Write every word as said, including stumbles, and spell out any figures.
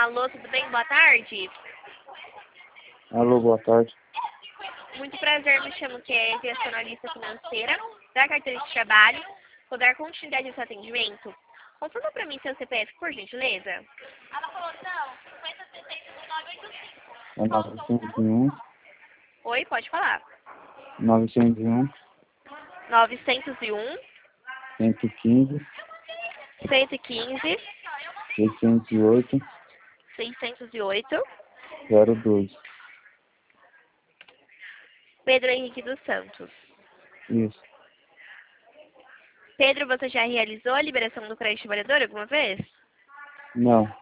Alô, tudo bem? Boa tarde. Alô, boa tarde. Muito prazer, me chamo que é gestionalista financeira da carteira de trabalho. Vou dar continuidade ao seu atendimento. Confirma para mim seu C P F, por gentileza. É novecentos e um, Oi, pode falar. novecentos e um, novecentos e um, cento e quinze, cento e quinze, seiscentos e oito, seiscentos e oito. zero doze. Pedro Henrique dos Santos. Isso. Pedro, você já realizou a liberação do crédito trabalhador alguma vez? Não.